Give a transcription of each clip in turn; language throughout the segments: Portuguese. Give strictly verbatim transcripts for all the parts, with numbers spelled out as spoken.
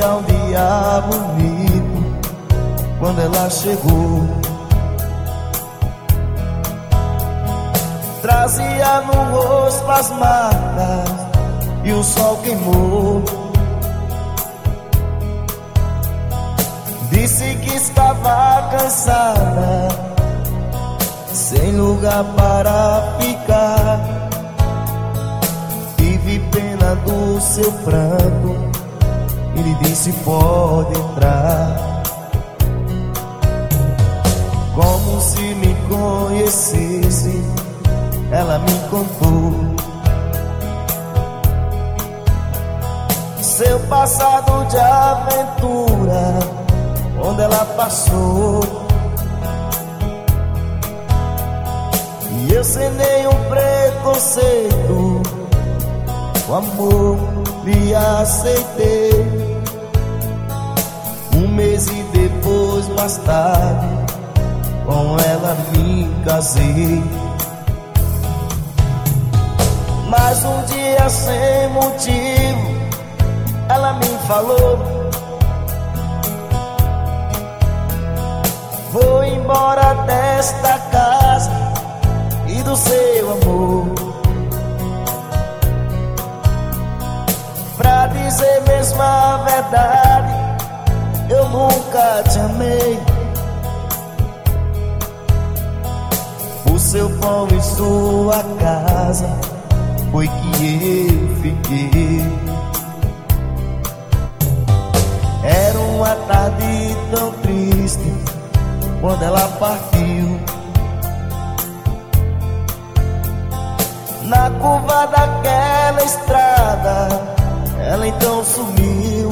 Fazia um dia bonito quando ela chegou. Trazia no rosto as marcas e o sol queimou. Disse que estava cansada, sem lugar para ficar. Tive pena do seu pranto e lhe disse: pode entrar. Como se me conhecesse, ela me contou seu passado de aventura, onde ela passou. E eu sem nenhum preconceito, o amor lhe aceitei. Um mês e depois, mais tarde, com ela me casei. Mas um dia sem motivo, ela me falou: vou embora desta casa e do seu amor. Pra dizer mesmo a verdade, eu nunca te amei. O seu pão e sua casa foi que eu fiquei. Era uma tarde tão triste quando ela partiu. Na curva daquela estrada, ela então sumiu.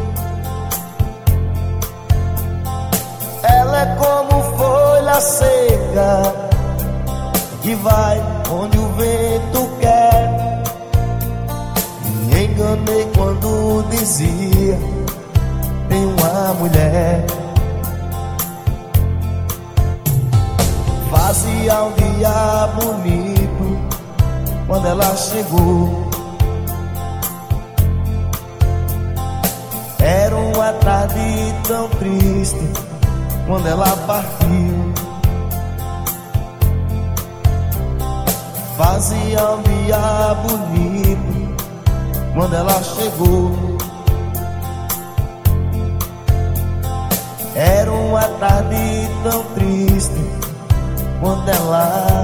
Ela é como folha seca que vai onde o vento quer. Me enganei quando dizia: tem uma mulher. Fazia um dia bonito quando ela chegou. Era uma tarde tão triste quando ela partiu. Fazia um dia bonito quando ela chegou. Era uma tarde tão triste quando ela